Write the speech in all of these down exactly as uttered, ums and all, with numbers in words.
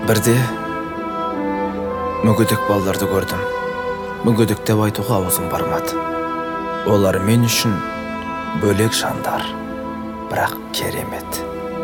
Бірде мүгедек балаларды көрдім. Мүгедек деп айтуға аузым бармады. Олар мен үшін бөлек жандар, бірақ керемет.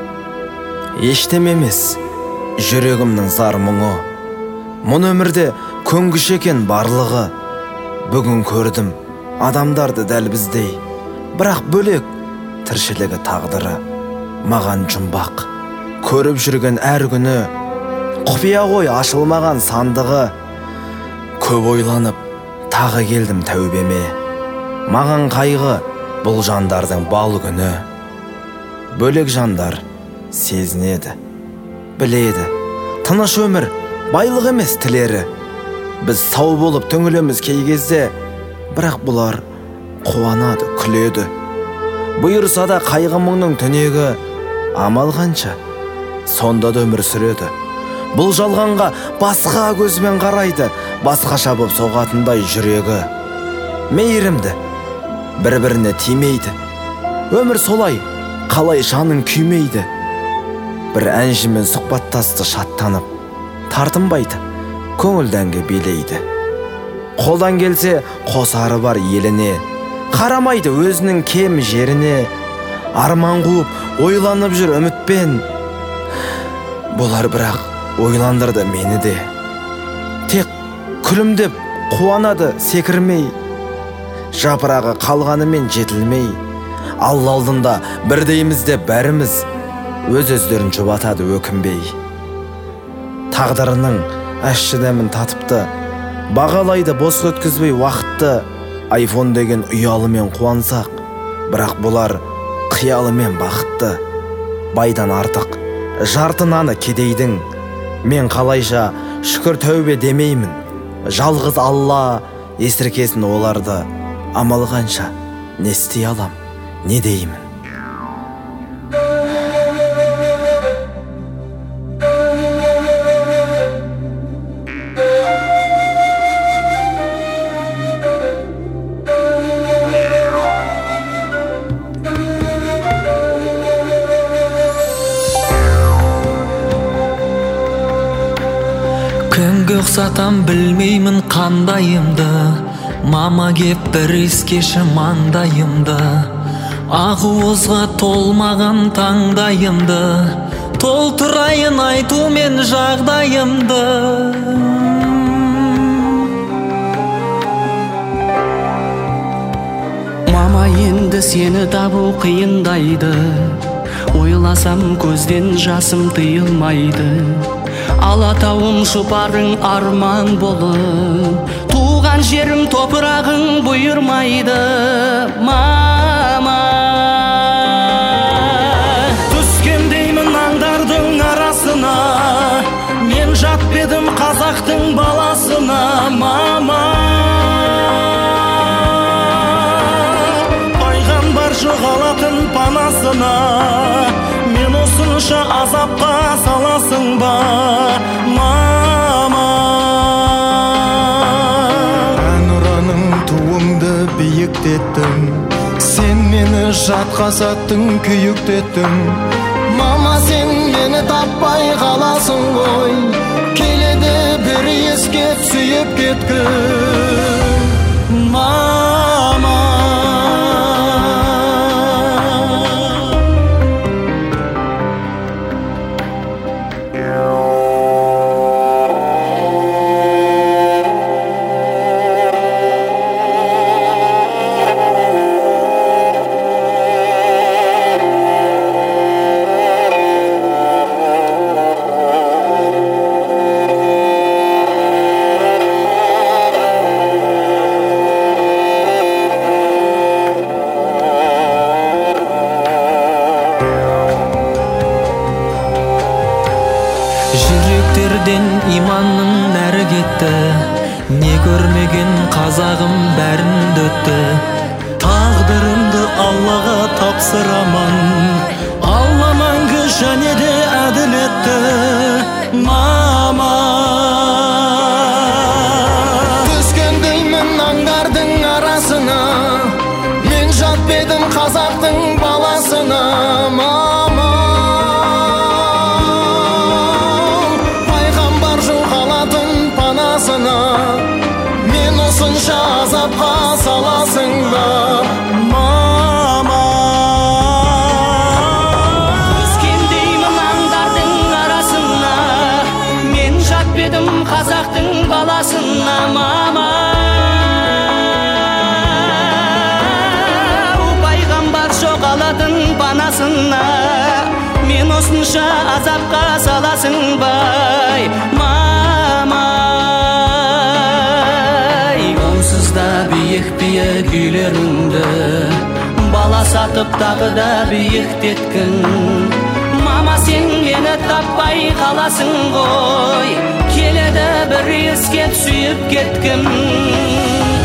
Ештеме емес, жүрегімнің зар мұңы. Мұны өмірде көнгіш екен барлығы. Бүгін көрдім адамдарды дәл біздей, бірақ бөлек тіршілігі тағдыры. Маған жұмбақ, көріп жүрген әр күні, құпия ғой ашылмаған сандығы. Көп ойланып, тағы келдім тәубеме. Маған қайғы бұл жандардың бал күні. Бөлек жандар сезінеді, біледі, тыныш өмір байлық емес тілері. Біз сау болып түңілеміз кей кезде, бірақ бұлар қуанады, күледі. Бұйырса да қайғы мұңның түнегі, амал қанша, сонда да өмір сүреді. Бұл жалғанға басқа көзбен қарайды, басқаша боп соғатындай жүрегі. Мейірімді, бір-біріне тимейді. Өмір солай, қалай жаның күймейді. Бір әншімен сұхбаттасты шаттанып, тартынбайды, көңілдәнге билейді. Қолдан келсе қосары бар еліне, қарамайды өзінің кем жеріне. Арман қуып, ойланып жүр үмітпен. Бұлар бірақ ойландырды мені де. Тек күлімдеп қуанады секірмей, жапырағы қалғанымен жетілмей. Алла алдында бірдейміз де бәріміз, өз-өздерін жұбатады өкінбей. Тағдырының ащы дәмін татыпты, бағалайды бос өткізбей уақытты. Айфон деген ұялымен қуансақ, бірақ бұлар қиялымен бақытты. Байдан артық жарты наны кедейдің, мен қалайша шүкір тәубе демеймін. Жалғыз Алла есіркесін оларды, амал қанша не істей алам, не деймін. Кімге ұқсатам білмеймін қандайымды, мама кеп бір искеші маңдайымды. Ақуызға толмаған таңдайымды, толтырайын айтумен жағдайымды. Мама, енді сені табу қиындайды, ойласам көзден жасым тыйылмайды. Алатауым жұпарың арман болып, туған жерім топырағың бұйырмайды. Мама, түскендеймін аңдардың арасына, мен жатпедім қазақтың баласына. Мама, пайғамбар жоғалатын панасына, мен осынша азапқа саласың ба? Мама, әнұраның туыңды биіктеттің, сен мені жатқа саттың, күйіктеттің. Мама, сен мені таппай қаласың ғой, келеді бір ескеп сүйіп кеткін. Мама, жүректерден иманның нәрі кетті, не көрмеген қазағым бәрін дөтті. Тағдырымды Аллаға тапсыраман, Алла мәңгі және де әділетті. Мама, түскендеймін аңдардың арасына, мен жатпедім қазақтың баласына. Мама, баласына мен осынша азапқа саласың бай мамай. Онсыз да биік биік үйлеріңді бала сатып тағы да биіктеткін. Мама сен мені таппай қаласың ғой, келеді бір ескеп сүйіп кеткім.